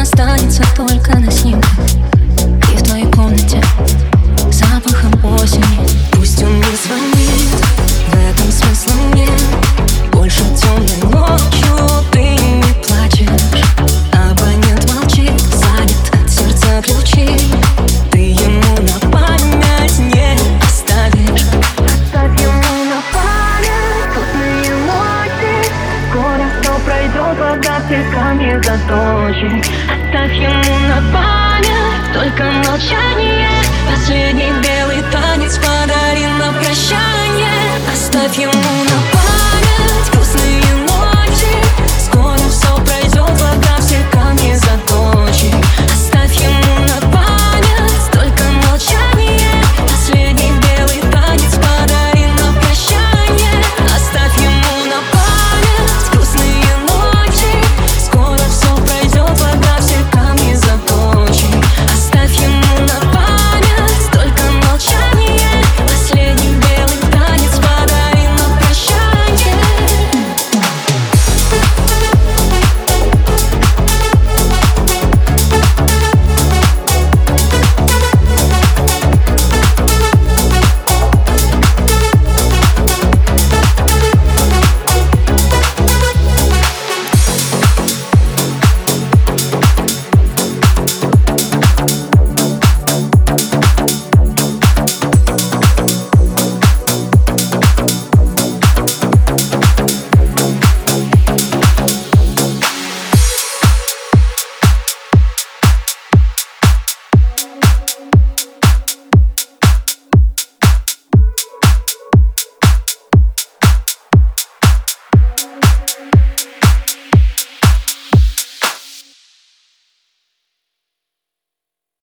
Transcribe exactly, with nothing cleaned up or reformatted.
останется только на снимках и в твоей комнате запахом осени. Пусть он не звонит, в этом смысла нет. Больше темной ночью ты не плачешь. Абонент молчит, занят от сердца ключи. Ты ему на память не оставишь. Оставь ему на память вкусные эмоции. Скоро все пройдет, вода песками заточит. Оставь ему на память только молчание. Последний белый танец подари на прощание. Оставь ему на память.